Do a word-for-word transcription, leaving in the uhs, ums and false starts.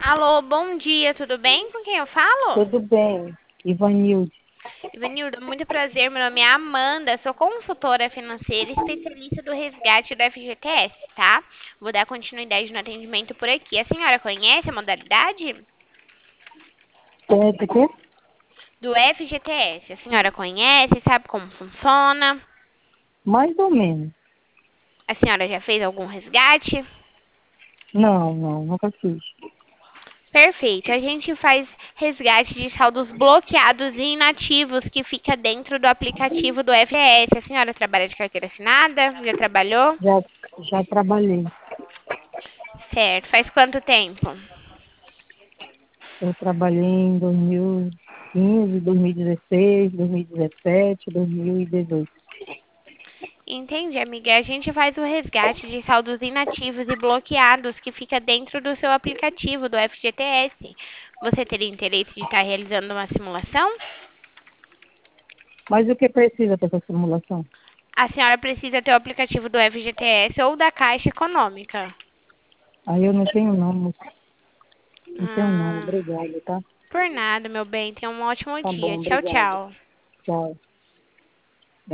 Alô, bom dia, tudo bem? Com quem eu falo? Tudo bem, Ivanilde. Ivanildo, muito prazer, meu nome é Amanda, sou consultora financeira e especialista do resgate do F G T S, tá? Vou dar continuidade no atendimento por aqui. A senhora conhece a modalidade É, do quê? do F G T S? A senhora conhece, sabe como funciona? Mais ou menos. A senhora já fez algum resgate? Não, não, nunca fiz. Perfeito. A gente faz resgate de saldos bloqueados e inativos que fica dentro do aplicativo do F G S. A senhora trabalha de carteira assinada? Já trabalhou? Já, já trabalhei. Certo. Faz quanto tempo? Eu trabalhei em dois mil e quinze, dois mil e dezesseis, dois mil e dezessete, dois mil e dezoito. Entendi, amiga. A gente faz o resgate de saldos inativos e bloqueados que fica dentro do seu aplicativo do F G T S. Você teria interesse de estar realizando uma simulação? Mas o que precisa para essa simulação? A senhora precisa ter o aplicativo do F G T S ou da Caixa Econômica. Aí eu não tenho não, moço. Não tenho não, Ah, obrigado, tá? por nada, meu bem. Tenha um ótimo Tá dia. bom, Tchau, obrigado. tchau. Tchau.